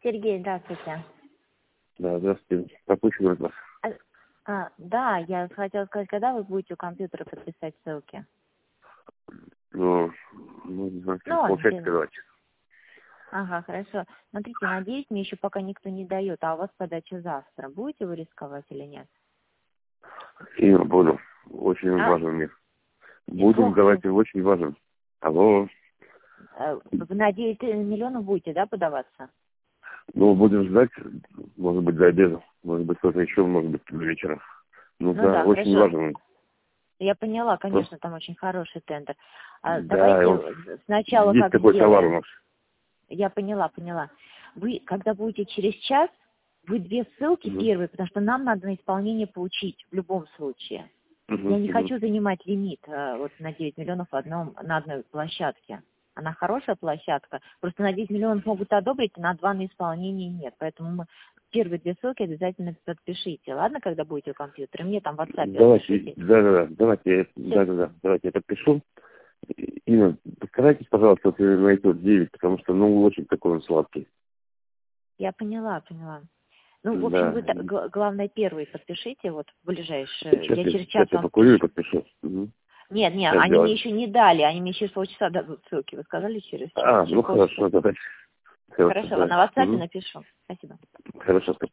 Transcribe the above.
Сергей, здравствуйте. Да, здравствуйте. Пропущен от вас. Да, я хотела сказать, когда вы будете у компьютера подписать ссылки? Ну, не знаю, получается, давайте. Ага, хорошо. Смотрите, надеюсь, мне еще пока никто не дает, а у вас подача завтра. Будете вы рисковать или нет? И буду. Очень важен мне. Будем, давайте, очень важен. Алло. Вы на 9 миллионов будете, да, подаваться? Ну, будем ждать, может быть, до обеда. Может быть, кто-то еще, может быть, до вечера. Ну да, очень важен. Я поняла, конечно, там очень хороший тендер. Да, давайте сначала есть как такой сделаем. товар у нас. Я поняла. Вы, когда будете через час, вы 2 ссылки первые, потому что нам надо на исполнение получить в любом случае. Я не хочу занимать лимит вот на 9 миллионов на одной площадке. Она хорошая площадка, просто на 10 миллионов могут одобрить, а на 2 на исполнение нет. Поэтому мы первые 2 ссылки обязательно подпишите. Ладно, когда будете у компьютера? Мне там в WhatsApp напишите. Давайте я подпишу. Инна, постарайтесь, пожалуйста, вот найти 9, потому что, очень такой он сладкий. Я поняла. Ну, в общем, вы главное первые подпишите, вот в ближайшие. Сейчас я покурю и подпишу. Нет, они мне еще не дали, они мне через полчаса дадут ссылки. Вы сказали через час? Хорошо, давайте. Хорошо, на WhatsApp напишу. Спасибо. Хорошо, спасибо.